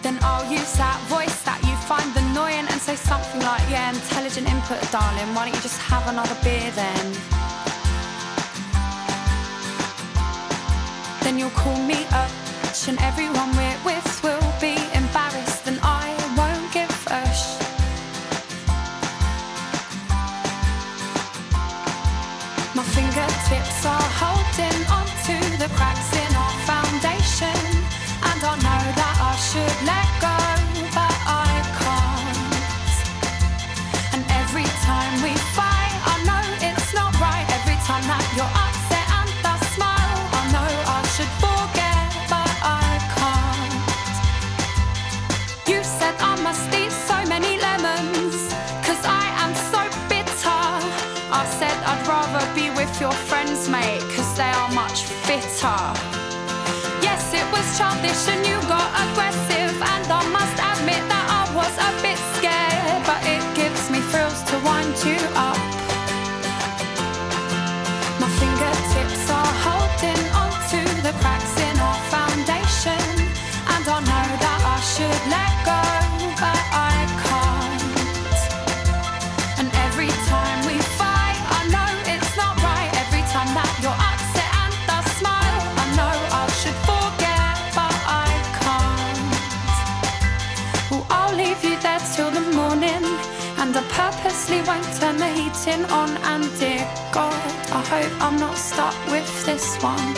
then I'll use that voice that you find annoying and say something like, yeah, intelligent input, darling, why don't you just have another beer then? Then you'll call me up, and everyone we're with will be embarrassed, and I won't give a My fingertips are holding onto the cracks in our foundation, and I know that I should let go, but I can't. And every time we fight, I know it's not right. Every time that you're upset and I smile, I know I should forget, but I can't. You said I must eat so many lemons, 'cause I am so bitter. I said I'd rather be with your friends, mate, 'cause they are much fitter. Yes, it was childish and you got aggressive, and I must admit that I was a bit scared, but it gives me thrills to wind you up. My fingertips are holding onto the cracks in our foundation, and I know that I should let go, but I can't. And every time we fight, I know it's not right. Every time that you're upset and I smile, I know I should forget, but I can't. Well, I'll leave you there till the morning, and I purposely won't turn the heating on. And dear God, I hope I'm not stuck with this one.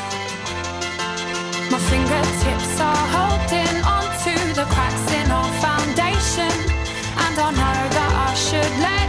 My fingertips are holding onto the cracks in our foundation, and I know that I should let